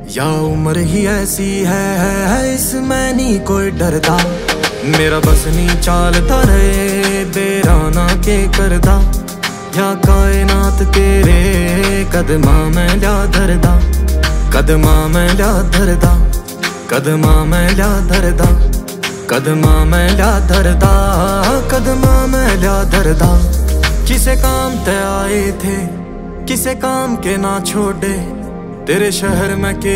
या उम्र ही ऐसी है इसमें नहीं कोई डरदा। मेरा बस नहीं चालता रहे बेराना के करदा, या कायनात तेरे कदमा में ल्या धरदा, कदमा में ल्या धरदा, कदमा में ल्या धरदा, कदमा में ल्या धरदा, कदमा में ल्या धरदा। किसे काम ते आए थे किसे काम के ना छोड़े, तेरे शहर में के